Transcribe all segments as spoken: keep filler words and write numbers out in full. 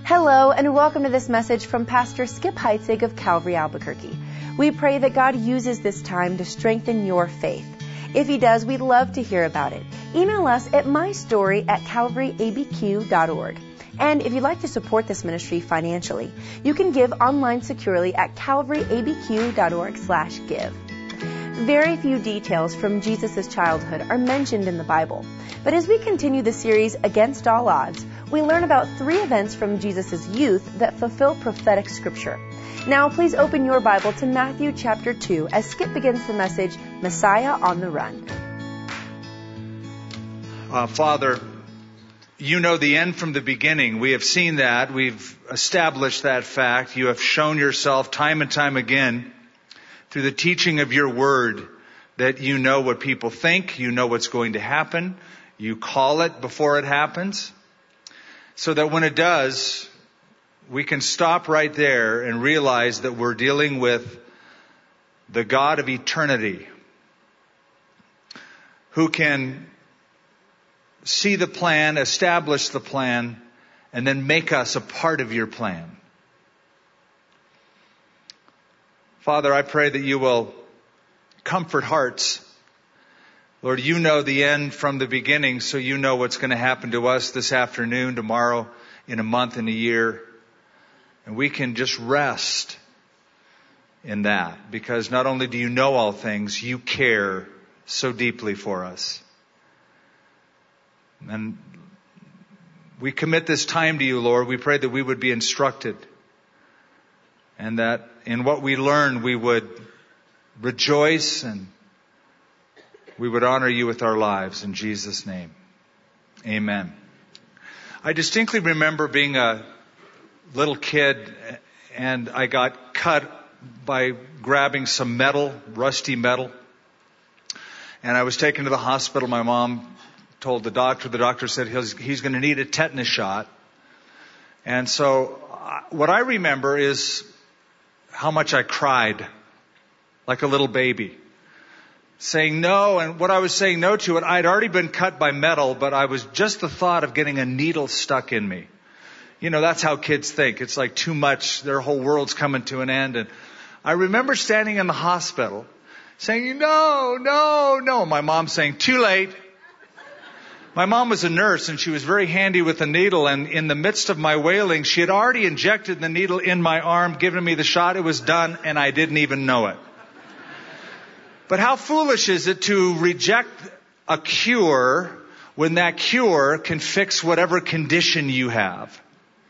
Hello, and welcome to this message from Pastor Skip Heitzig of Calvary Albuquerque. We pray that God uses this time to strengthen your faith. If He does, we'd love to hear about it. Email us at mystory at calvary a b q dot org. And if you'd like to support this ministry financially, you can give online securely at calvary a b q dot org slash give. Very few details from Jesus' childhood are mentioned in the Bible. But as we continue the series Against All Odds, we learn about three events from Jesus' youth that fulfill prophetic scripture. Now, please open your Bible to Matthew chapter two as Skip begins the message, Messiah on the Run. Uh, Father, you know the end from the beginning. We have seen that. We've established that fact. You have shown yourself time and time again through the teaching of your word that you know what people think, you know what's going to happen, you call it before it happens, so that when it does, we can stop right there and realize that we're dealing with the God of eternity, who can see the plan, establish the plan, and then make us a part of your plan. Father, I pray that you will comfort hearts. Lord, you know the end from the beginning, so you know what's going to happen to us this afternoon, tomorrow, in a month, in a year. And we can just rest in that, because not only do you know all things, you care so deeply for us. And we commit this time to you, Lord. We pray that we would be instructed, and that in what we learn, we would rejoice and we would honor you with our lives. In Jesus' name, amen. I distinctly remember being a little kid, and I got cut by grabbing some metal, rusty metal. And I was taken to the hospital. My mom told the doctor, the doctor said he's, he's going to need a tetanus shot. And so what I remember is how much I cried like a little baby, saying no. And what I was saying no to it, I'd already been cut by metal, but I was just the thought of getting a needle stuck in me. You know, that's how kids think. It's like too much. Their whole world's coming to an end. And I remember standing in the hospital saying, no, no, no. My mom saying, too late. My mom was a nurse, and she was very handy with the needle. And in the midst of my wailing, she had already injected the needle in my arm, given me the shot. It was done, and I didn't even know it. But how foolish is it to reject a cure when that cure can fix whatever condition you have?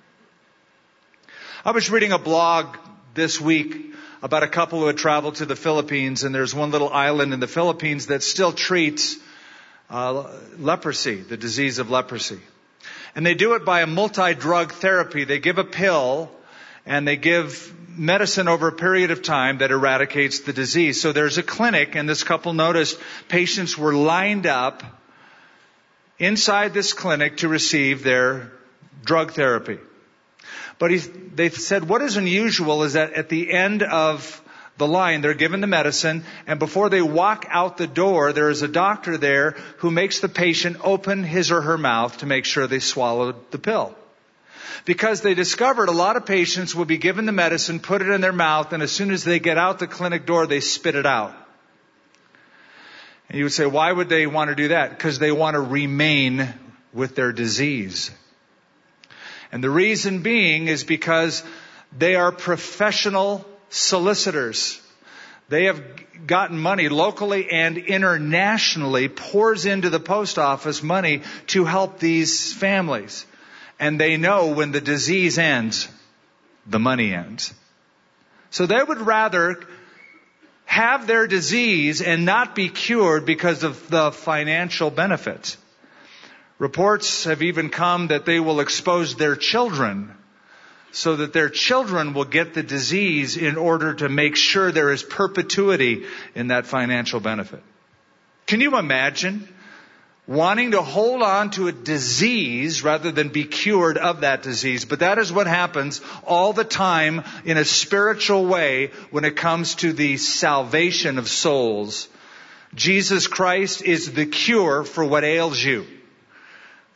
I was reading a blog this week about a couple who had traveled to the Philippines, and there's one little island in the Philippines that still treats uh, leprosy, the disease of leprosy. And they do it by a multi-drug therapy. They give a pill, and they give medicine over a period of time that eradicates the disease. So there's a clinic, and this couple noticed patients were lined up inside this clinic to receive their drug therapy. But he, they said what is unusual is that at the end of the line, they're given the medicine, and before they walk out the door, there is a doctor there who makes the patient open his or her mouth to make sure they swallowed the pill. Because they discovered a lot of patients will be given the medicine, put it in their mouth, and as soon as they get out the clinic door, they spit it out. And you would say, why would they want to do that? Because they want to remain with their disease. And the reason being is because they are professional solicitors. They have gotten money locally and internationally, pours into the post office money to help these families. And they know when the disease ends, the money ends. So they would rather have their disease and not be cured because of the financial benefits. Reports have even come that they will expose their children so that their children will get the disease in order to make sure there is perpetuity in that financial benefit. Can you imagine wanting to hold on to a disease rather than be cured of that disease? But that is what happens all the time in a spiritual way when it comes to the salvation of souls. Jesus Christ is the cure for what ails you.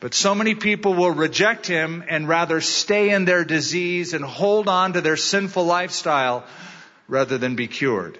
But so many people will reject him and rather stay in their disease and hold on to their sinful lifestyle rather than be cured.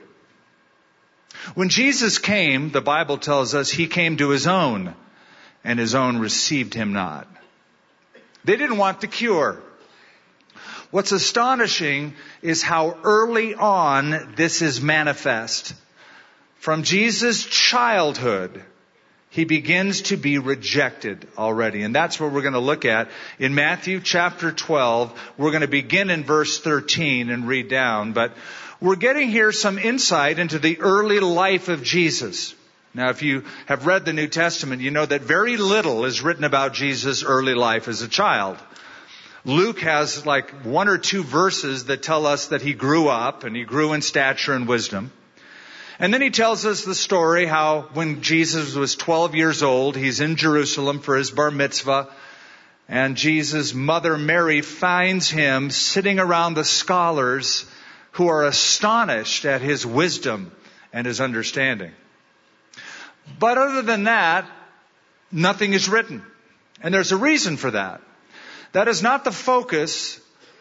When Jesus came, the Bible tells us he came to his own, and his own received him not. They didn't want the cure. What's astonishing is how early on this is manifest. From Jesus' childhood, he begins to be rejected already. And that's what we're going to look at in Matthew chapter twelve. We're going to begin in verse thirteen and read down. But we're getting here some insight into the early life of Jesus. Now, if you have read the New Testament, you know that very little is written about Jesus' early life as a child. Luke has like one or two verses that tell us that he grew up and he grew in stature and wisdom. And then he tells us the story how when Jesus was twelve years old, he's in Jerusalem for his bar mitzvah. And Jesus' mother Mary finds him sitting around the scholars who are astonished at his wisdom and his understanding. But other than that, nothing is written. And there's a reason for that. That is not the focus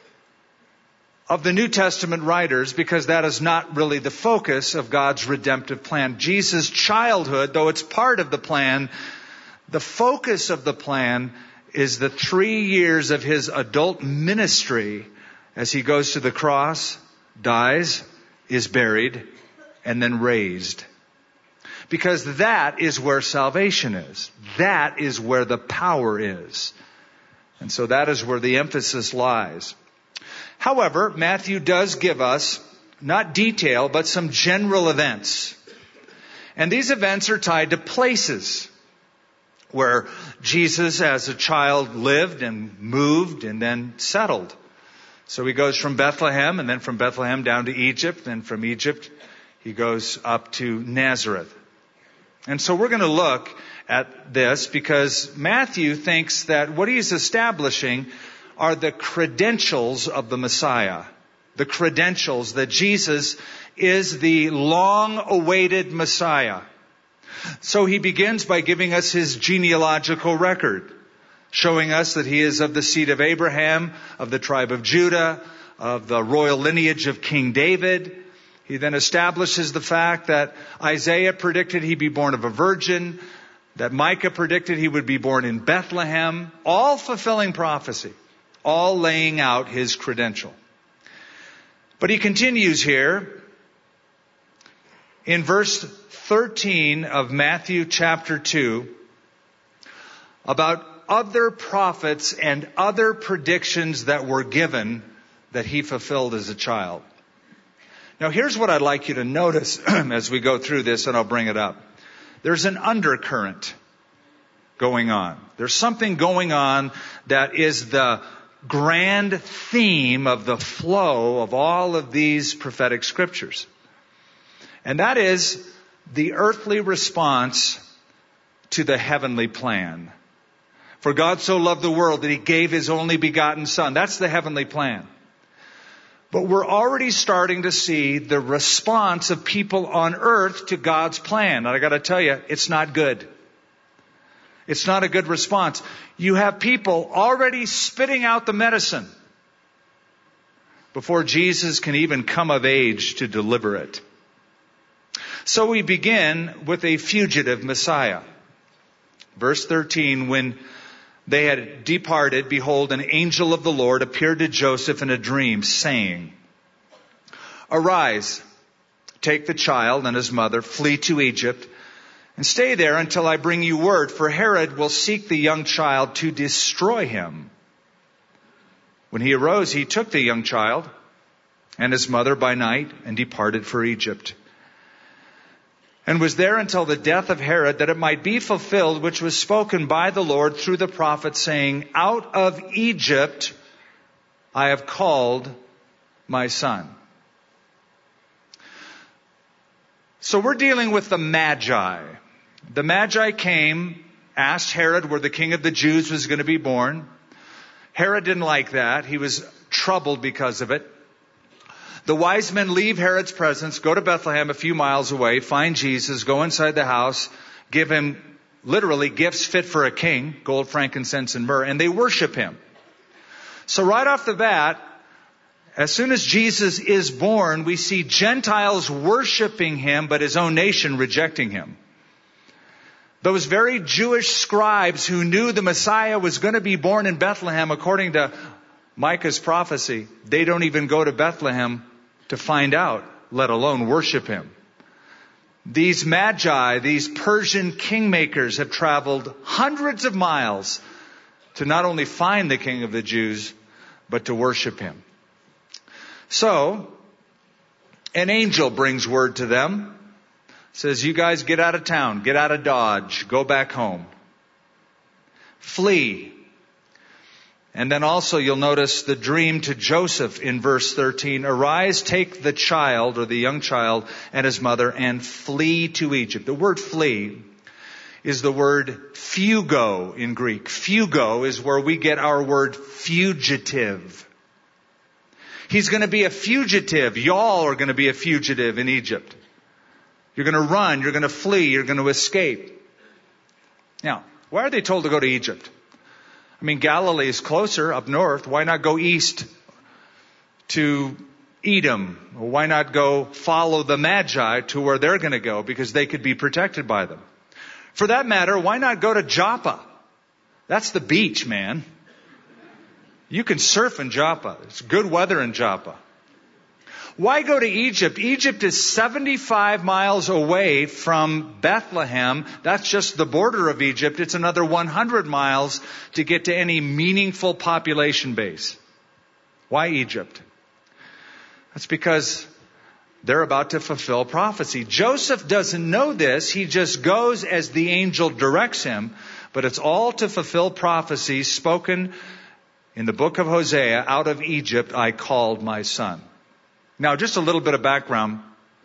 of the New Testament writers, because that is not really the focus of God's redemptive plan. Jesus' childhood, though it's part of the plan, the focus of the plan is the three years of his adult ministry as he goes to the cross, dies, is buried, and then raised. Because that is where salvation is. That is where the power is. And so that is where the emphasis lies. However, Matthew does give us, not detail, but some general events. And these events are tied to places where Jesus as a child lived and moved and then settled. So he goes from Bethlehem, and then from Bethlehem down to Egypt, and from Egypt he goes up to Nazareth. And so we're going to look at this because Matthew thinks that what he's establishing are the credentials of the Messiah. The credentials that Jesus is the long-awaited Messiah. So he begins by giving us his genealogical record, showing us that he is of the seed of Abraham, of the tribe of Judah, of the royal lineage of King David. He then establishes the fact that Isaiah predicted he'd be born of a virgin, that Micah predicted he would be born in Bethlehem, all fulfilling prophecy, all laying out his credential. But he continues here in verse thirteen of Matthew chapter two about other prophets and other predictions that were given that he fulfilled as a child. Now here's what I'd like you to notice as we go through this, and I'll bring it up. There's an undercurrent going on. There's something going on that is the grand theme of the flow of all of these prophetic scriptures. And that is the earthly response to the heavenly plan. For God so loved the world that he gave his only begotten Son. That's the heavenly plan. But we're already starting to see the response of people on earth to God's plan. And I got to tell you, it's not good. It's not a good response. You have people already spitting out the medicine before Jesus can even come of age to deliver it. So we begin with a fugitive Messiah. Verse thirteen, when they had departed, behold, an angel of the Lord appeared to Joseph in a dream, saying, Arise, take the child and his mother, flee to Egypt, and stay there until I bring you word, for Herod will seek the young child to destroy him. When he arose, he took the young child and his mother by night and departed for Egypt. And was there until the death of Herod, that it might be fulfilled which was spoken by the Lord through the prophet, saying, Out of Egypt I have called my son. So we're dealing with the Magi. The Magi came, asked Herod where the king of the Jews was going to be born. Herod didn't like that. He was troubled because of it. The wise men leave Herod's presence, go to Bethlehem a few miles away, find Jesus, go inside the house, give him literally gifts fit for a king, gold, frankincense, and myrrh, and they worship him. So right off the bat, as soon as Jesus is born, we see Gentiles worshiping him, but his own nation rejecting him. Those very Jewish scribes who knew the Messiah was going to be born in Bethlehem, according to Micah's prophecy, they don't even go to Bethlehem to find out, let alone worship him. These magi, these Persian kingmakers, have traveled hundreds of miles to not only find the King of the Jews, but to worship him. So, an angel brings word to them, says, you guys get out of town, get out of Dodge, go back home. Flee. And then also you'll notice the dream to Joseph in verse thirteen. Arise, take the child or the young child and his mother and flee to Egypt. The word flee is the word fugo in Greek. Fugo is where we get our word fugitive. He's going to be a fugitive. Y'all are going to be a fugitive in Egypt. You're going to run. You're going to flee. You're going to escape. Now, why are they told to go to Egypt? I mean, Galilee is closer up north. Why not go east to Edom? Or why not go follow the Magi to where they're going to go? Because they could be protected by them. For that matter, why not go to Joppa? That's the beach, man. You can surf in Joppa. It's good weather in Joppa. Why go to Egypt? Egypt is seventy-five miles away from Bethlehem. That's just the border of Egypt. It's another one hundred miles to get to any meaningful population base. Why Egypt? That's because they're about to fulfill prophecy. Joseph doesn't know this. He just goes as the angel directs him. But it's all to fulfill prophecy spoken in the book of Hosea. Out of Egypt I called my son. Now, just a little bit of background.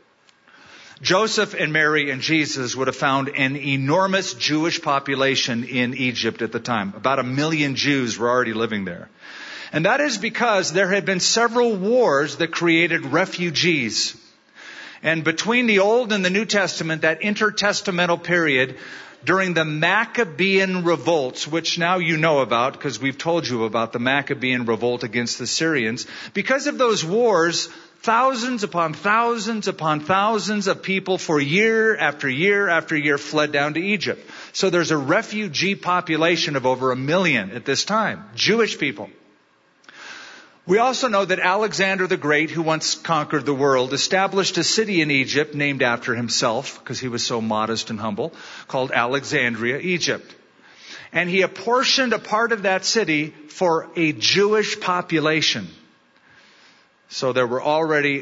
Joseph and Mary and Jesus would have found an enormous Jewish population in Egypt at the time. About a million Jews were already living there. And that is because there had been several wars that created refugees. And between the Old and the New Testament, that intertestamental period, during the Maccabean revolts, which now you know about because we've told you about the Maccabean revolt against the Syrians, because of those wars, thousands upon thousands upon thousands of people for year after year after year fled down to Egypt. So there's a refugee population of over a million at this time, Jewish people. We also know that Alexander the Great, who once conquered the world, established a city in Egypt named after himself, because he was so modest and humble, called Alexandria, Egypt. And he apportioned a part of that city for a Jewish population. So there were already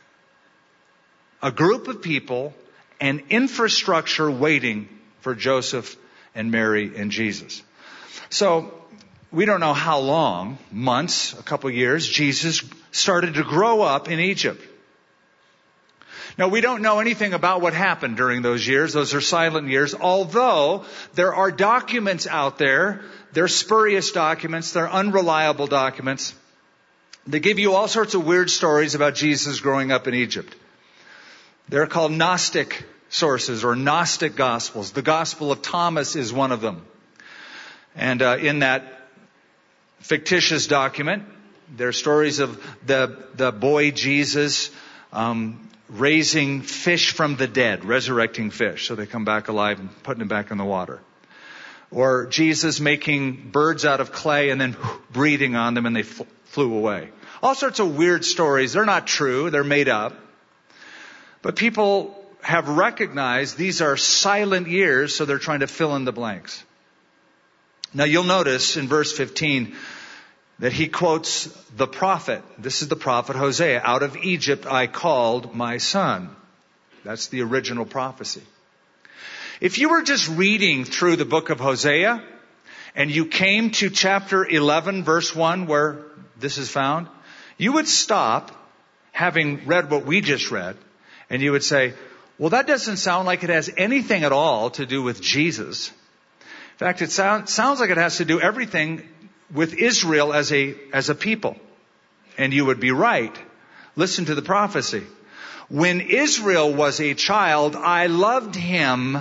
a group of people and infrastructure waiting for Joseph and Mary and Jesus. So we don't know how long, months, a couple years, Jesus started to grow up in Egypt. Now, we don't know anything about what happened during those years. Those are silent years, although there are documents out there. They're spurious documents. They're unreliable documents. They give you all sorts of weird stories about Jesus growing up in Egypt. They're called Gnostic sources or Gnostic Gospels. The Gospel of Thomas is one of them. And uh, in that fictitious document, there are stories of the, the boy Jesus um, raising fish from the dead, resurrecting fish. So they come back alive and putting them back in the water. Or Jesus making birds out of clay and then breathing on them and they fl- flew away. All sorts of weird stories. They're not true. They're made up. But people have recognized these are silent years, so they're trying to fill in the blanks. Now you'll notice in verse fifteen that he quotes the prophet. This is the prophet Hosea. Out of Egypt I called my son. That's the original prophecy. If you were just reading through the book of Hosea and you came to chapter eleven, verse one, where this is found, you would stop, having read what we just read, and you would say, well, that doesn't sound like it has anything at all to do with Jesus. In fact, it sound, sounds like it has to do everything with Israel as a, as a people. And you would be right. Listen to the prophecy. When Israel was a child, I loved him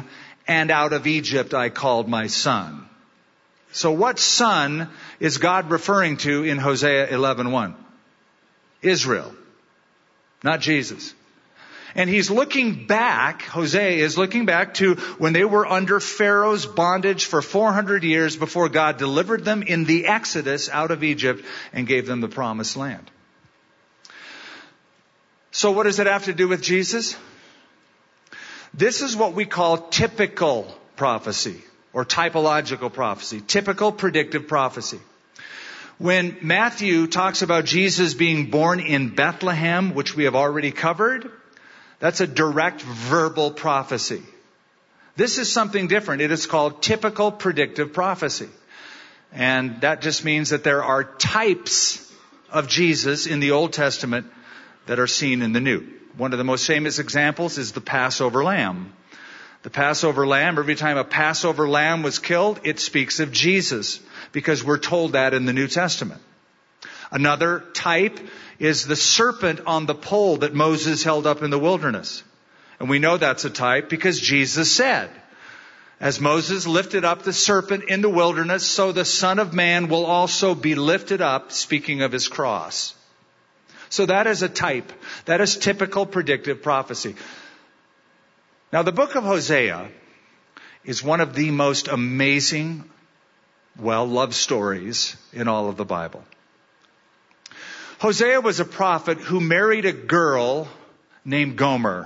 and out of Egypt I called my son. So what son is God referring to in Hosea eleven one? Israel, not Jesus. And he's looking back, Hosea is looking back to when they were under Pharaoh's bondage for four hundred years before God delivered them in the Exodus out of Egypt and gave them the promised land. So what does it have to do with Jesus? This is what we call typical prophecy or typological prophecy, typical predictive prophecy. When Matthew talks about Jesus being born in Bethlehem, which we have already covered, that's a direct verbal prophecy. This is something different. It is called typical predictive prophecy. And that just means that there are types of Jesus in the Old Testament that are seen in the New. One of the most famous examples is the Passover lamb. The Passover lamb, every time a Passover lamb was killed, it speaks of Jesus, because we're told that in the New Testament. Another type is the serpent on the pole that Moses held up in the wilderness. And we know that's a type because Jesus said, as Moses lifted up the serpent in the wilderness, so the Son of Man will also be lifted up, speaking of his cross. So that is a type. That is typical predictive prophecy. Now, the book of Hosea is one of the most amazing, well, love stories in all of the Bible. Hosea was a prophet who married a girl named Gomer.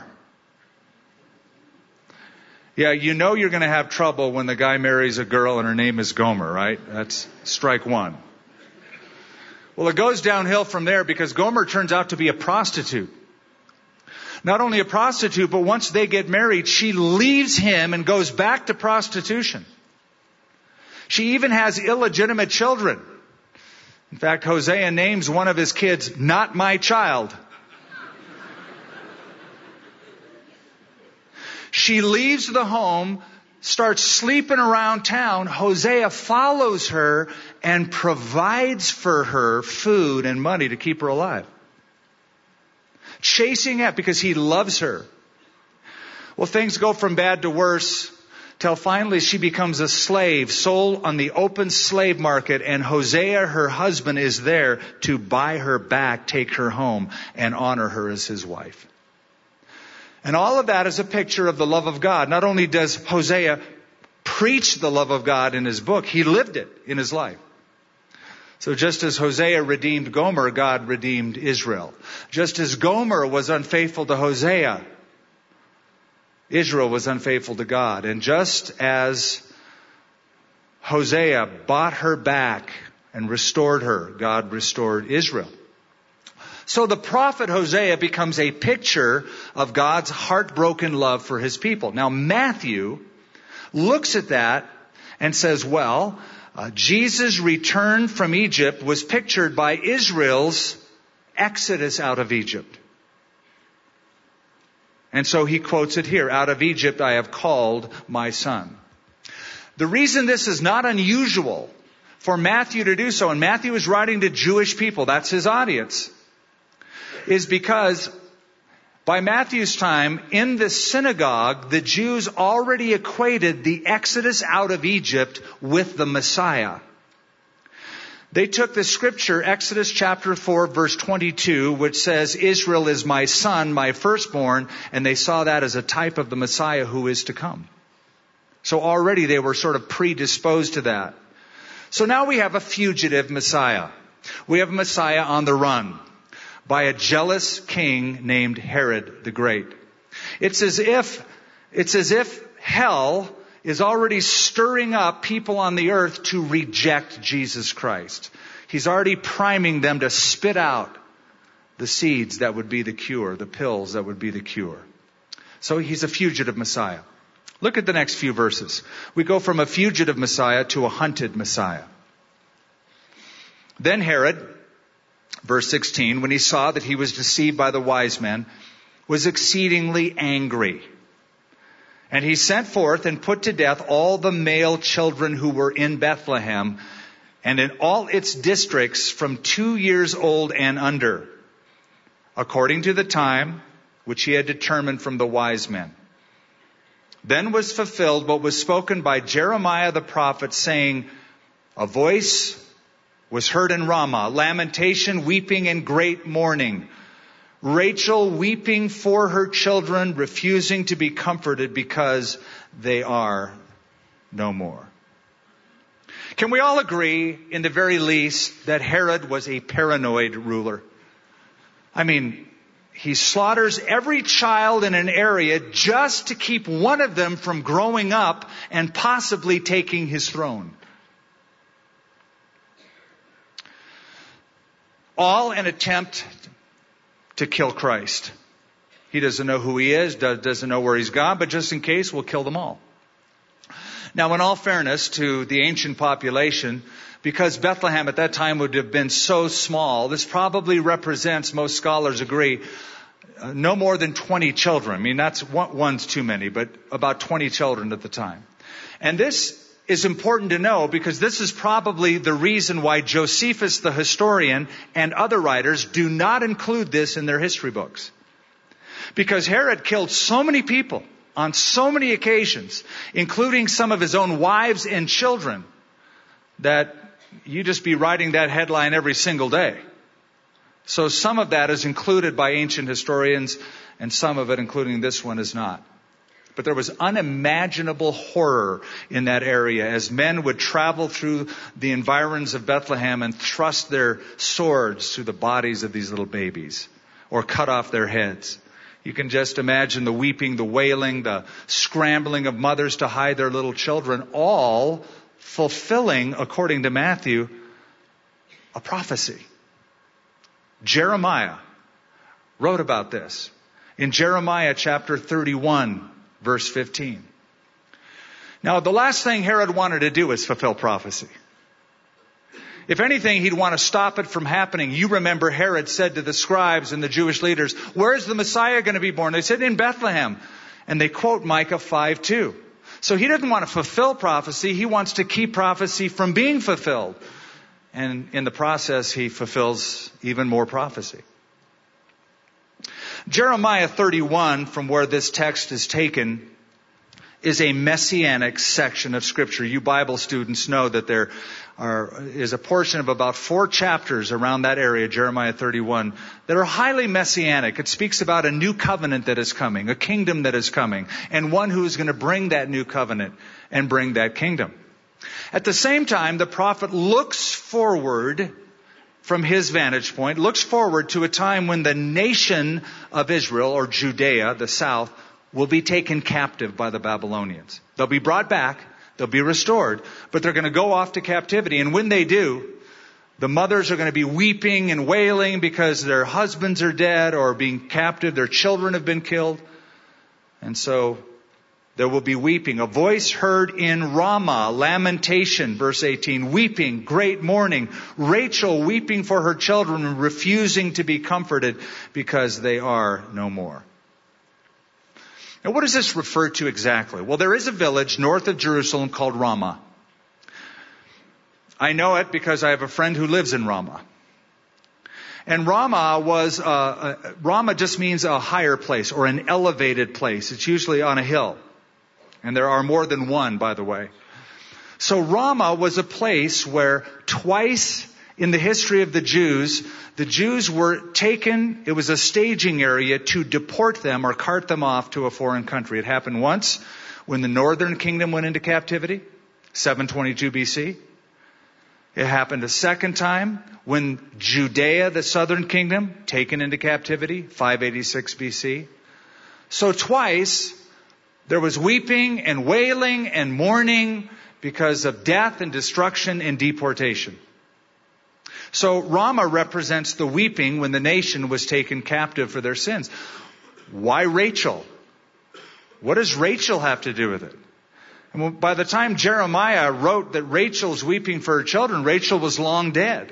Yeah, you know you're going to have trouble when the guy marries a girl and her name is Gomer, right? That's strike one. Well, it goes downhill from there because Gomer turns out to be a prostitute. Not only a prostitute, but once they get married, she leaves him and goes back to prostitution. She even has illegitimate children. In fact, Hosea names one of his kids, "Not my child." She leaves the home, starts sleeping around town. Hosea follows her and provides for her food and money to keep her alive. Chasing at because he loves her. Well, things go from bad to worse till finally she becomes a slave, sold on the open slave market, and Hosea, her husband, is there to buy her back, take her home, and honor her as his wife. And all of that is a picture of the love of God. Not only does Hosea preach the love of God in his book, he lived it in his life. So just as Hosea redeemed Gomer, God redeemed Israel. Just as Gomer was unfaithful to Hosea, Israel was unfaithful to God. And just as Hosea bought her back and restored her, God restored Israel. So the prophet Hosea becomes a picture of God's heartbroken love for his people. Now Matthew looks at that and says, well, uh, Jesus' return from Egypt was pictured by Israel's exodus out of Egypt. And so he quotes it here, "Out of Egypt I have called my son." The reason this is not unusual for Matthew to do so, and Matthew is writing to Jewish people, that's his audience, is because by Matthew's time, in the synagogue, the Jews already equated the exodus out of Egypt with the Messiah. They took the scripture, Exodus chapter four, verse twenty-two, which says, "Israel is my son, my firstborn," and they saw that as a type of the Messiah who is to come. So already they were sort of predisposed to that. So now we have a fugitive Messiah. We have a Messiah on the run by a jealous king named Herod the Great. It's as if, it's as if hell is already stirring up people on the earth to reject Jesus Christ. He's already priming them to spit out the seeds that would be the cure, the pills that would be the cure. So he's a fugitive Messiah. Look at the next few verses. We go from a fugitive Messiah to a hunted Messiah. Then Herod, verse sixteen, when he saw that he was deceived by the wise men, was exceedingly angry. And he sent forth and put to death all the male children who were in Bethlehem and in all its districts from two years old and under, according to the time which he had determined from the wise men. Then was fulfilled what was spoken by Jeremiah the prophet, saying, a voice was heard in Ramah, lamentation, weeping, and great mourning. Rachel weeping for her children, refusing to be comforted because they are no more. Can we all agree, in the very least, that Herod was a paranoid ruler? I mean, he slaughters every child in an area just to keep one of them from growing up and possibly taking his throne. All an attempt to kill Christ. He doesn't know who he is, doesn't know where he's gone, but just in case, we'll kill them all. Now, in all fairness to the ancient population, because Bethlehem at that time would have been so small, this probably represents, most scholars agree, uh, no more than twenty children. I mean, that's one, one's too many, but about twenty children at the time. And this is important to know because this is probably the reason why Josephus the historian and other writers do not include this in their history books. Because Herod killed so many people on so many occasions, including some of his own wives and children, that you just be writing that headline every single day. So some of that is included by ancient historians, and some of it, including this one, is not. But there was unimaginable horror in that area as men would travel through the environs of Bethlehem and thrust their swords through the bodies of these little babies or cut off their heads. You can just imagine the weeping, the wailing, the scrambling of mothers to hide their little children, all fulfilling, according to Matthew, a prophecy. Jeremiah wrote about this in Jeremiah chapter thirty-one, verse fifteen. Now, the last thing Herod wanted to do is fulfill prophecy. If anything, he'd want to stop it from happening. You remember Herod said to the scribes and the Jewish leaders, where's the Messiah going to be born? They said, in Bethlehem. And they quote Micah five two. So he didn't want to fulfill prophecy. He wants to keep prophecy from being fulfilled. And in the process, he fulfills even more prophecy. Jeremiah thirty-one, from where this text is taken, is a messianic section of Scripture. You Bible students know that there are, is a portion of about four chapters around that area, Jeremiah thirty-one, that are highly messianic. It speaks about a new covenant that is coming, a kingdom that is coming, and one who is going to bring that new covenant and bring that kingdom. At the same time, the prophet looks forward from his vantage point, looks forward to a time when the nation of Israel, or Judea, the south, will be taken captive by the Babylonians. They'll be brought back, they'll be restored, but they're going to go off to captivity. And when they do, the mothers are going to be weeping and wailing because their husbands are dead or being captive, their children have been killed. And so there will be weeping. A voice heard in Ramah, lamentation, verse eighteen, weeping, great mourning. Rachel weeping for her children, refusing to be comforted because they are no more. Now, what does this refer to exactly? Well, there is a village north of Jerusalem called Ramah. I know it because I have a friend who lives in Ramah. And Ramah was, uh, uh, Ramah just means a higher place or an elevated place. It's usually on a hill. And there are more than one, by the way. So Ramah was a place where twice in the history of the Jews, the Jews were taken, it was a staging area to deport them or cart them off to a foreign country. It happened once when the northern kingdom went into captivity, seven twenty-two B C. It happened a second time when Judea, the southern kingdom, taken into captivity, five eighty-six B C. So twice there was weeping and wailing and mourning because of death and destruction and deportation. So Ramah represents the weeping when the nation was taken captive for their sins. Why Rachel? What does Rachel have to do with it? And by the time Jeremiah wrote that Rachel's weeping for her children, Rachel was long dead.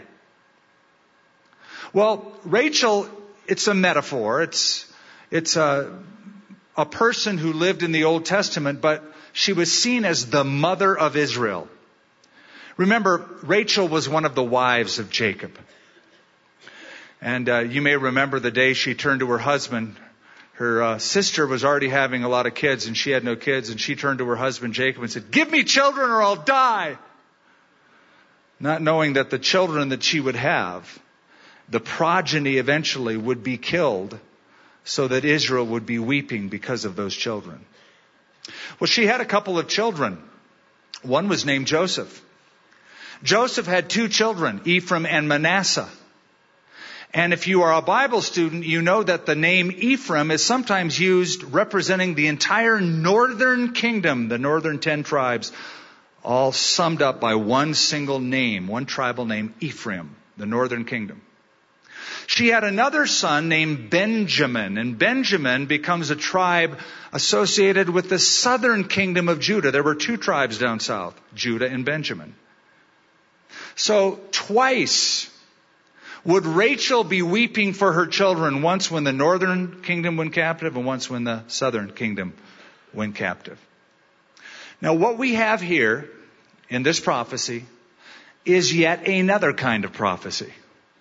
Well, Rachel, it's a metaphor. It's, it's a, a person who lived in the Old Testament, but she was seen as the mother of Israel. Remember, Rachel was one of the wives of Jacob. And uh, you may remember the day she turned to her husband, her uh, sister was already having a lot of kids and she had no kids, and she turned to her husband Jacob and said, "Give me children or I'll die." Not knowing that the children that she would have, the progeny eventually would be killed so that Israel would be weeping because of those children. Well, she had a couple of children. One was named Joseph. Joseph had two children, Ephraim and Manasseh. And if you are a Bible student, you know that the name Ephraim is sometimes used representing the entire northern kingdom, the northern ten tribes, all summed up by one single name, one tribal name, Ephraim, the northern kingdom. She had another son named Benjamin, and Benjamin becomes a tribe associated with the southern kingdom of Judah. There were two tribes down south, Judah and Benjamin. So twice would Rachel be weeping for her children, once when the northern kingdom went captive and once when the southern kingdom went captive. Now, what we have here in this prophecy is yet another kind of prophecy.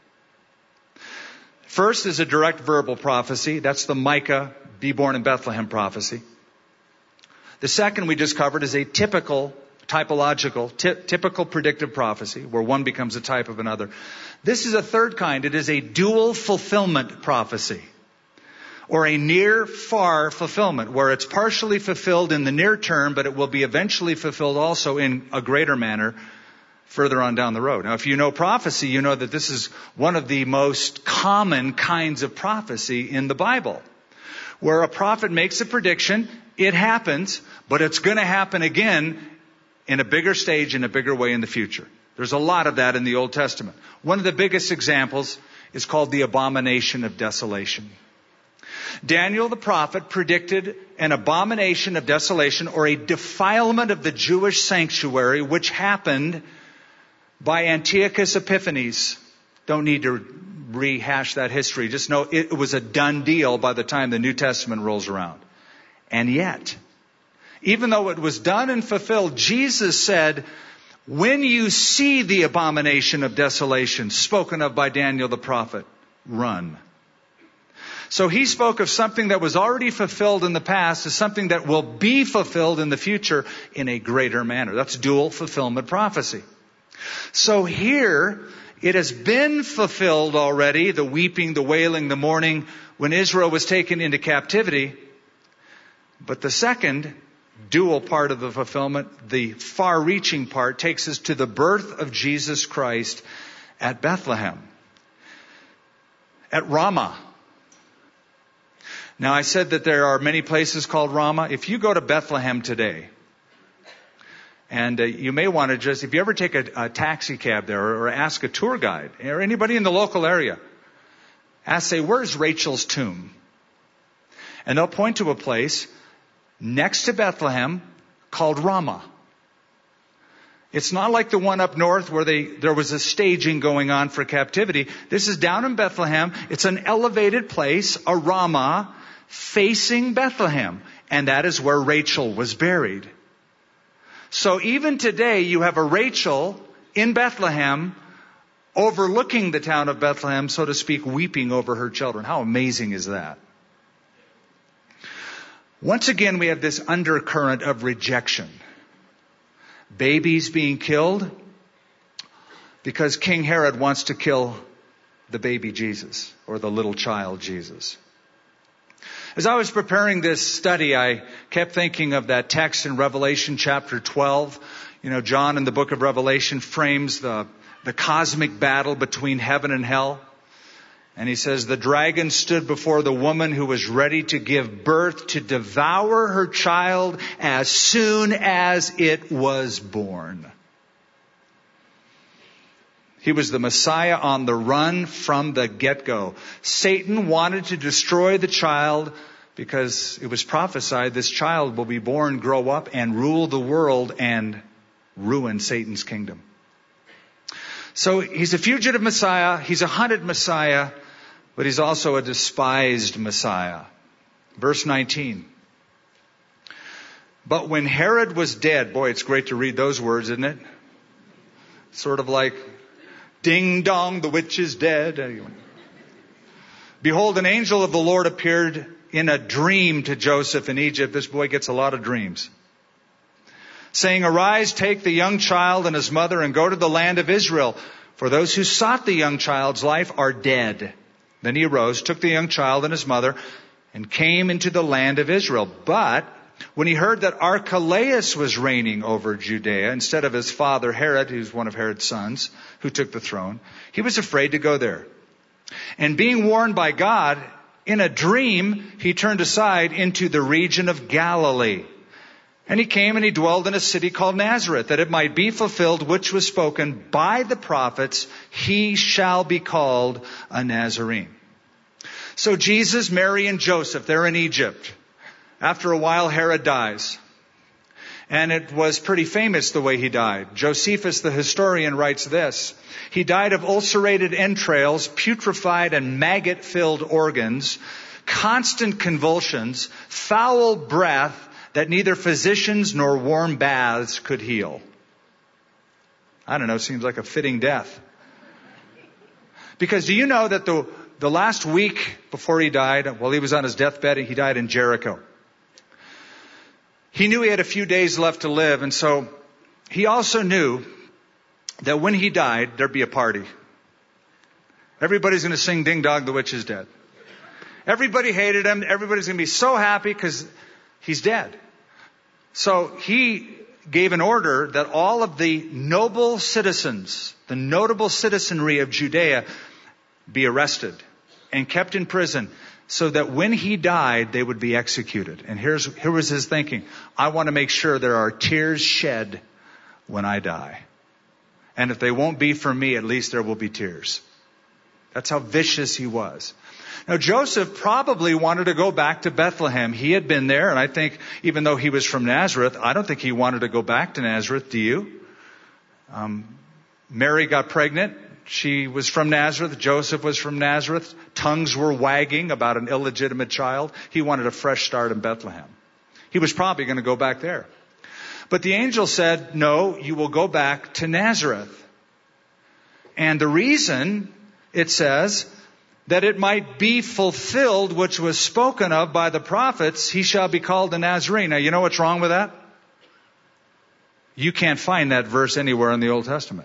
First is a direct verbal prophecy. That's the Micah, be born in Bethlehem prophecy. The second we just covered is a typical, typological, ty- typical predictive prophecy, where one becomes a type of another. This is a third kind. It is a dual fulfillment prophecy, or a near-far fulfillment, where it's partially fulfilled in the near term, but it will be eventually fulfilled also in a greater manner further on down the road. Now, if you know prophecy, you know that this is one of the most common kinds of prophecy in the Bible, where a prophet makes a prediction, it happens, but it's going to happen again in a bigger stage, in a bigger way in the future. There's a lot of that in the Old Testament. One of the biggest examples is called the abomination of desolation. Daniel the prophet predicted an abomination of desolation, or a defilement of the Jewish sanctuary, which happened by Antiochus Epiphanes. Don't need to rehash that history. Just know it was a done deal by the time the New Testament rolls around. And yet, even though it was done and fulfilled, Jesus said, when you see the abomination of desolation spoken of by Daniel the prophet, run. So he spoke of something that was already fulfilled in the past as something that will be fulfilled in the future in a greater manner. That's dual fulfillment prophecy. So here, it has been fulfilled already, the weeping, the wailing, the mourning, when Israel was taken into captivity. But the second dual part of the fulfillment, the far-reaching part, takes us to the birth of Jesus Christ at Bethlehem, at Ramah. Now, I said that there are many places called Ramah. If you go to Bethlehem today, and uh, you may want to just, if you ever take a, a taxi cab there, or, or ask a tour guide, or anybody in the local area, ask, say, where's Rachel's tomb? And they'll point to a place next to Bethlehem called Ramah. It's not like the one up north where they, there was a staging going on for captivity. This is down in Bethlehem. It's an elevated place, a Ramah, facing Bethlehem. And that is where Rachel was buried. So even today, you have a Rachel in Bethlehem overlooking the town of Bethlehem, so to speak, weeping over her children. How amazing is that? Once again, we have this undercurrent of rejection. Babies being killed because King Herod wants to kill the baby Jesus, or the little child Jesus. As I was preparing this study, I kept thinking of that text in Revelation chapter twelve. You know, John in the book of Revelation frames the, the cosmic battle between heaven and hell. And he says, the dragon stood before the woman who was ready to give birth to devour her child as soon as it was born. He was the Messiah on the run from the get-go. Satan wanted to destroy the child because it was prophesied this child will be born, grow up, and rule the world and ruin Satan's kingdom. So he's a fugitive Messiah, he's a hunted Messiah, but he's also a despised Messiah. Verse nineteen. But when Herod was dead, boy, it's great to read those words, isn't it? Sort of like, ding dong, the witch is dead. Behold, an angel of the Lord appeared in a dream to Joseph in Egypt. This boy gets a lot of dreams. Saying, "Arise, take the young child and his mother and go to the land of Israel. For those who sought the young child's life are dead." Then he arose, took the young child and his mother, and came into the land of Israel. But when he heard that Archelaus was reigning over Judea instead of his father Herod, who's one of Herod's sons, who took the throne, he was afraid to go there. And being warned by God, in a dream, he turned aside into the region of Galilee. And he came and he dwelled in a city called Nazareth, that it might be fulfilled which was spoken by the prophets, "He shall be called a Nazarene." So Jesus, Mary, and Joseph, they're in Egypt. After a while, Herod dies. And it was pretty famous the way he died. Josephus, the historian, writes this: "He died of ulcerated entrails, putrefied and maggot-filled organs, constant convulsions, foul breath that neither physicians nor warm baths could heal." I don't know, seems like a fitting death. Because do you know that the, the last week before he died, while he was on his deathbed, he died in Jericho. He knew he had a few days left to live, and so he also knew that when he died, there'd be a party. Everybody's going to sing "Ding Dong, the Witch is Dead." Everybody hated him. Everybody's going to be so happy because he's dead. So he gave an order that all of the noble citizens, the notable citizenry of Judea, be arrested and kept in prison, so that when he died, they would be executed. And here's, here was his thinking: I want to make sure there are tears shed when I die. And if they won't be for me, at least there will be tears. That's how vicious he was. Now, Joseph probably wanted to go back to Bethlehem. He had been there, and I think even though he was from Nazareth, I don't think he wanted to go back to Nazareth. Do you? Um, Mary got pregnant. She was from Nazareth. Joseph was from Nazareth. Tongues were wagging about an illegitimate child. He wanted a fresh start in Bethlehem. He was probably going to go back there. But the angel said, "No, you will go back to Nazareth." And the reason, it says, that it might be fulfilled which was spoken of by the prophets, "He shall be called a Nazarene." Now, you know what's wrong with that? You can't find that verse anywhere in the Old Testament.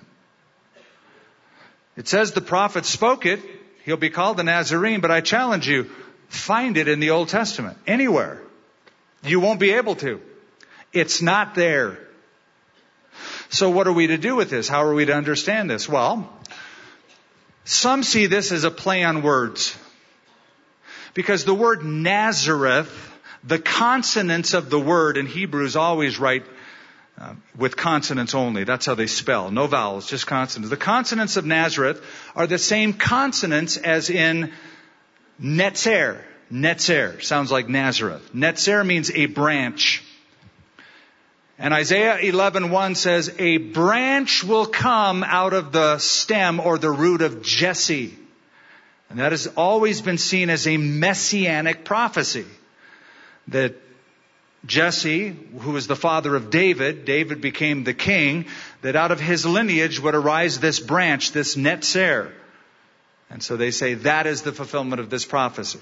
It says the prophets spoke it. He'll be called a Nazarene. But I challenge you, find it in the Old Testament. Anywhere. You won't be able to. It's not there. So what are we to do with this? How are we to understand this? Well, some see this as a play on words. Because the word Nazareth, the consonants of the word in Hebrews always write Uh, with consonants only. That's how they spell. No vowels, just consonants. The consonants of Nazareth are the same consonants as in Netzer. Netzer sounds like Nazareth. Netzer means a branch. And Isaiah eleven one says, "A branch will come out of the stem or the root of Jesse." And that has always been seen as a messianic prophecy. That Jesse, who was the father of David, David became the king, that out of his lineage would arise this branch, this Netzer. And so they say that is the fulfillment of this prophecy.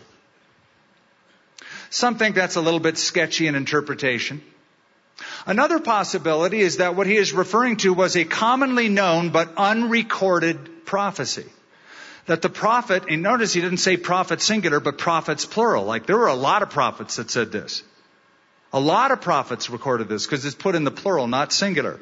Some think that's a little bit sketchy in interpretation. Another possibility is that what he is referring to was a commonly known but unrecorded prophecy. That the prophet, and notice he didn't say prophet singular, but prophets plural. Like there were a lot of prophets that said this. A lot of prophets recorded this because it's put in the plural, not singular.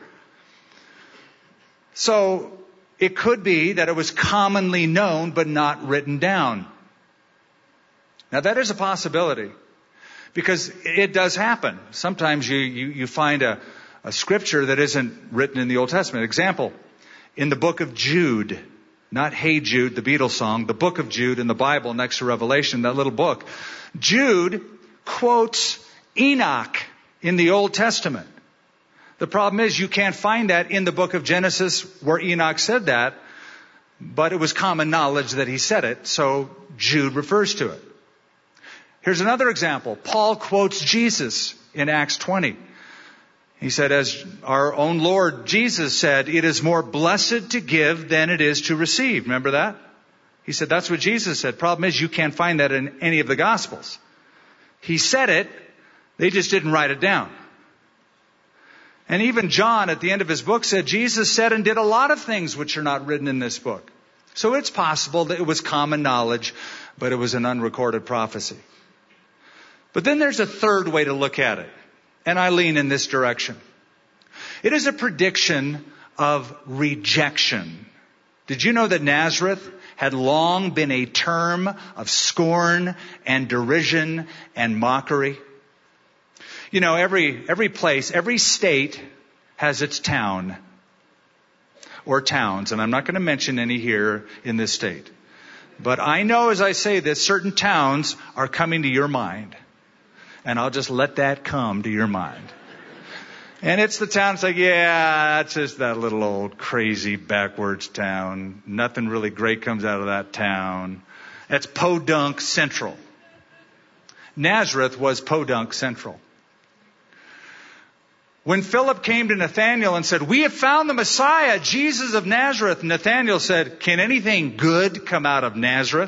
So it could be that it was commonly known but not written down. Now that is a possibility because it does happen. Sometimes you, you, you find a, a scripture that isn't written in the Old Testament. Example, in the book of Jude, not Hey Jude, the Beatles song, the book of Jude in the Bible next to Revelation, that little book. Jude quotes Enoch in the Old Testament. The problem is you can't find that in the book of Genesis where Enoch said that, but it was common knowledge that he said it, so Jude refers to it. Here's another example. Paul quotes Jesus in Acts twenty. He said, as our own Lord Jesus said, "It is more blessed to give than it is to receive." Remember that? He said that's what Jesus said. Problem is you can't find that in any of the Gospels. He said it, they just didn't write it down. And even John at the end of his book said Jesus said and did a lot of things which are not written in this book. So it's possible that it was common knowledge, but it was an unrecorded prophecy. But then there's a third way to look at it, and I lean in this direction. It is a prediction of rejection. Did you know that Nazareth had long been a term of scorn and derision and mockery? You know, every every place, every state has its town or towns, and I'm not going to mention any here in this state. But I know as I say this, certain towns are coming to your mind. And I'll just let that come to your mind. And it's the town that's like, yeah, that's just that little old crazy backwards town. Nothing really great comes out of that town. That's Podunk Central. Nazareth was Podunk Central. When Philip came to Nathanael and said, we have found the Messiah, Jesus of Nazareth, Nathanael said, can anything good come out of Nazareth?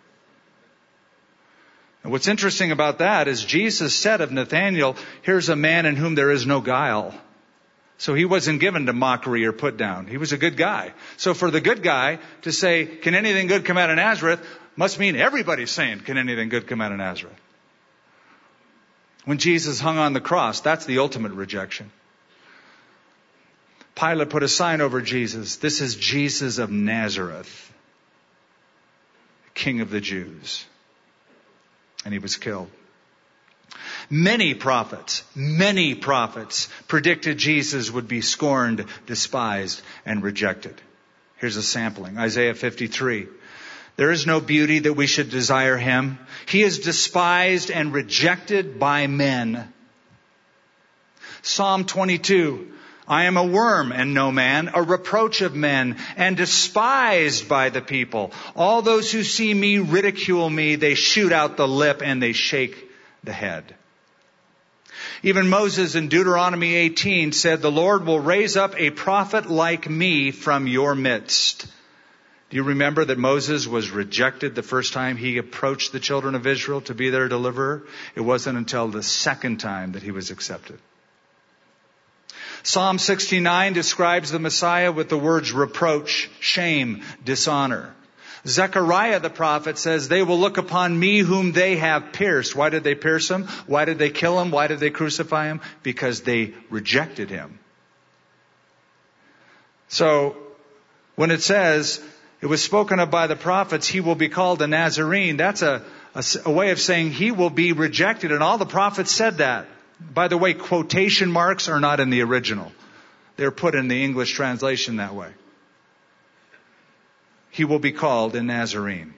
And what's interesting about that is Jesus said of Nathanael, here's a man in whom there is no guile. So he wasn't given to mockery or put down. He was a good guy. So for the good guy to say, can anything good come out of Nazareth, must mean everybody's saying, can anything good come out of Nazareth? When Jesus hung on the cross, that's the ultimate rejection. Pilate put a sign over Jesus. This is Jesus of Nazareth, King of the Jews. And he was killed. Many prophets, many prophets predicted Jesus would be scorned, despised, and rejected. Here's a sampling. Isaiah fifty-three. There is no beauty that we should desire him. He is despised and rejected by men. Psalm twenty-two. I am a worm and no man, a reproach of men, and despised by the people. All those who see me ridicule me. They shoot out the lip and they shake the head. Even Moses in Deuteronomy eighteen said, the Lord will raise up a prophet like me from your midst. Do you remember that Moses was rejected the first time he approached the children of Israel to be their deliverer? It wasn't until the second time that he was accepted. Psalm sixty-nine describes the Messiah with the words reproach, shame, dishonor. Zechariah the prophet says, they will look upon me whom they have pierced. Why did they pierce him? Why did they kill him? Why did they crucify him? Because they rejected him. So when it says, it was spoken of by the prophets, he will be called a Nazarene, that's a, a, a way of saying he will be rejected. And all the prophets said that. By the way, quotation marks are not in the original. They're put in the English translation that way. He will be called a Nazarene.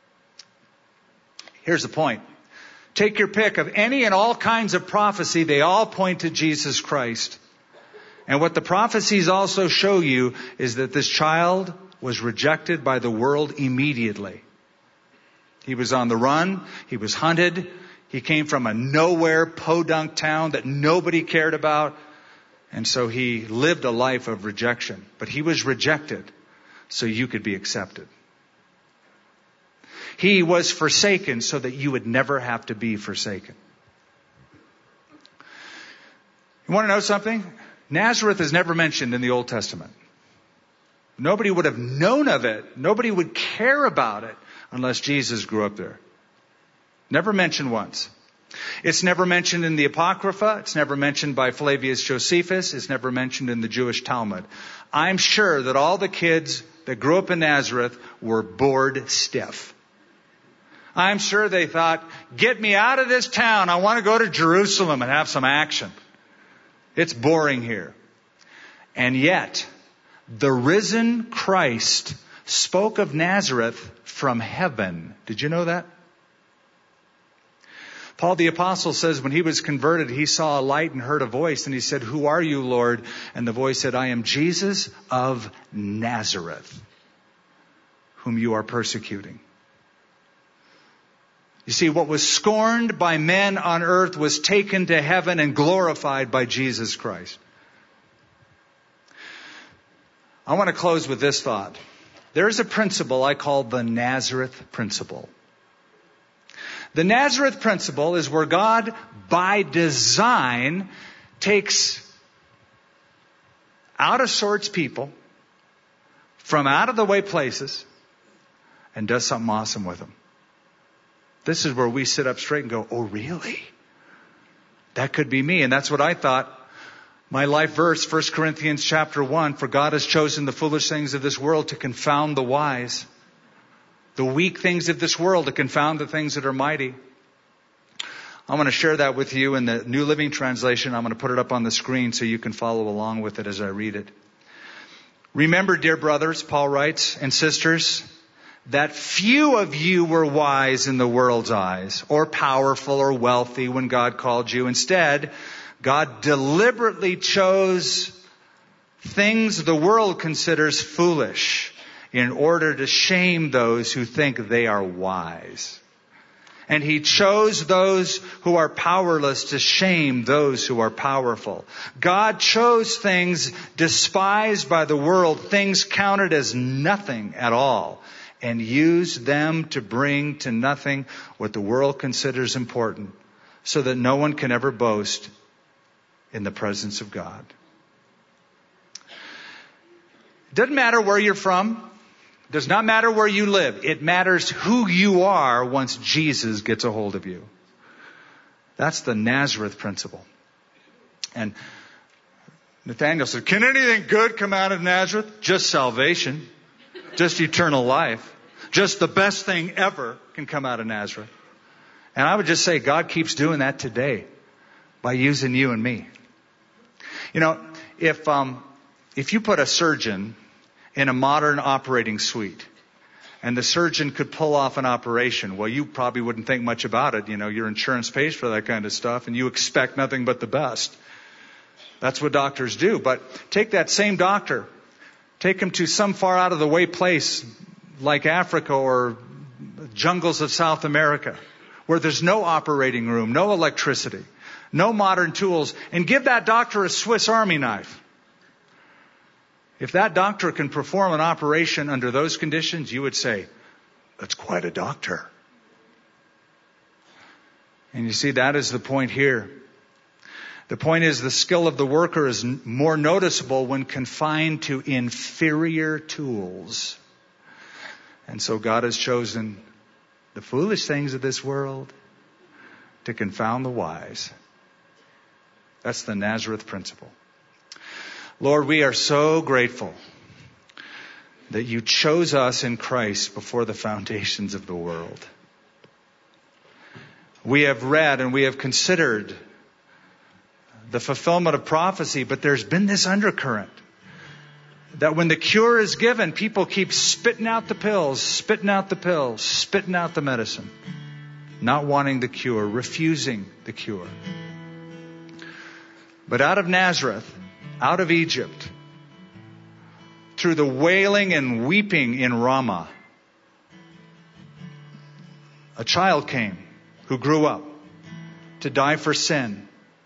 Here's the point. Take your pick of any and all kinds of prophecy. They all point to Jesus Christ. And what the prophecies also show you is that this child was rejected by the world immediately. He was on the run. He was hunted. He came from a nowhere podunk town that nobody cared about. And so he lived a life of rejection. But he was rejected so you could be accepted. He was forsaken so that you would never have to be forsaken. You want to know something? Nazareth is never mentioned in the Old Testament. Nobody would have known of it. Nobody would care about it unless Jesus grew up there. Never mentioned once. It's never mentioned in the Apocrypha. It's never mentioned by Flavius Josephus. It's never mentioned in the Jewish Talmud. I'm sure that all the kids that grew up in Nazareth were bored stiff. I'm sure they thought, get me out of this town. I want to go to Jerusalem and have some action. It's boring here. And yet, the risen Christ spoke of Nazareth from heaven. Did you know that? Paul the Apostle says when he was converted, he saw a light and heard a voice. And he said, who are you, Lord? And the voice said, I am Jesus of Nazareth, whom you are persecuting. You see, what was scorned by men on earth was taken to heaven and glorified by Jesus Christ. I want to close with this thought. There is a principle I call the Nazareth principle. The Nazareth principle is where God, by design, takes out of sorts people from out of the way places and does something awesome with them. This is where we sit up straight and go, oh, really? That could be me. And that's what I thought. My life verse, First Corinthians chapter one, for God has chosen the foolish things of this world to confound the wise, the weak things of this world to confound the things that are mighty. I want to share that with you in the New Living Translation. I'm going to put it up on the screen so you can follow along with it as I read it. Remember, dear brothers, Paul writes, and sisters, that few of you were wise in the world's eyes, or powerful or wealthy when God called you. Instead, God deliberately chose things the world considers foolish in order to shame those who think they are wise. And He chose those who are powerless to shame those who are powerful. God chose things despised by the world, things counted as nothing at all, and used them to bring to nothing what the world considers important, so that no one can ever boast in the presence of God. It doesn't matter where you're from. It does not matter where you live. It matters who you are once Jesus gets a hold of you. That's the Nazareth principle. And Nathaniel said, can anything good come out of Nazareth? Just salvation. Just eternal life. Just the best thing ever can come out of Nazareth. And I would just say God keeps doing that today by using you and me. You know, if um, if you put a surgeon in a modern operating suite and the surgeon could pull off an operation, well, you probably wouldn't think much about it. You know, your insurance pays for that kind of stuff and you expect nothing but the best. That's what doctors do. But take that same doctor, take him to some far out of the way place like Africa or jungles of South America where there's no operating room, no electricity, no modern tools, and give that doctor a Swiss Army knife. If that doctor can perform an operation under those conditions, you would say, that's quite a doctor. And you see, that is the point here. The point is the skill of the worker is more noticeable when confined to inferior tools. And so God has chosen the foolish things of this world to confound the wise. That's the Nazareth principle. Lord, we are so grateful that you chose us in Christ before the foundations of the world. We have read and we have considered the fulfillment of prophecy, but there's been this undercurrent that when the cure is given, people keep spitting out the pills, spitting out the pills, spitting out the medicine, not wanting the cure, refusing the cure. But out of Nazareth, out of Egypt, through the wailing and weeping in Ramah, a child came who grew up to die for sin,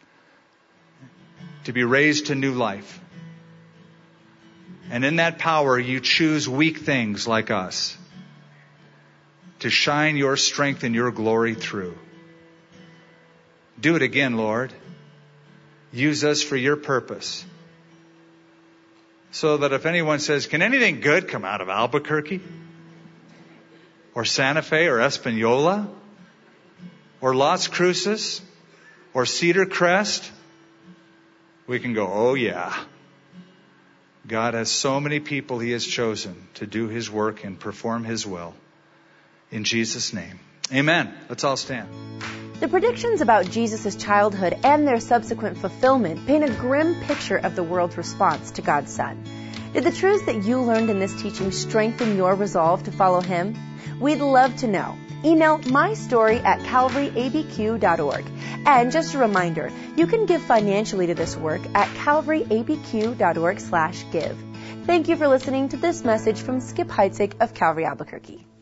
to be raised to new life. And in that power, you choose weak things like us to shine your strength and your glory through. Do it again, Lord. Use us for your purpose. So that if anyone says, can anything good come out of Albuquerque? Or Santa Fe or Espanola? Or Las Cruces? Or Cedar Crest? We can go, oh yeah. God has so many people He has chosen to do His work and perform His will. In Jesus' name. Amen. Let's all stand. The predictions about Jesus' childhood and their subsequent fulfillment paint a grim picture of the world's response to God's Son. Did the truths that you learned in this teaching strengthen your resolve to follow Him? We'd love to know. Email mystory at calvary a b q dot org. And just a reminder, you can give financially to this work at calvary a b q dot org slash give. Thank you for listening to this message from Skip Heitzig of Calvary Albuquerque.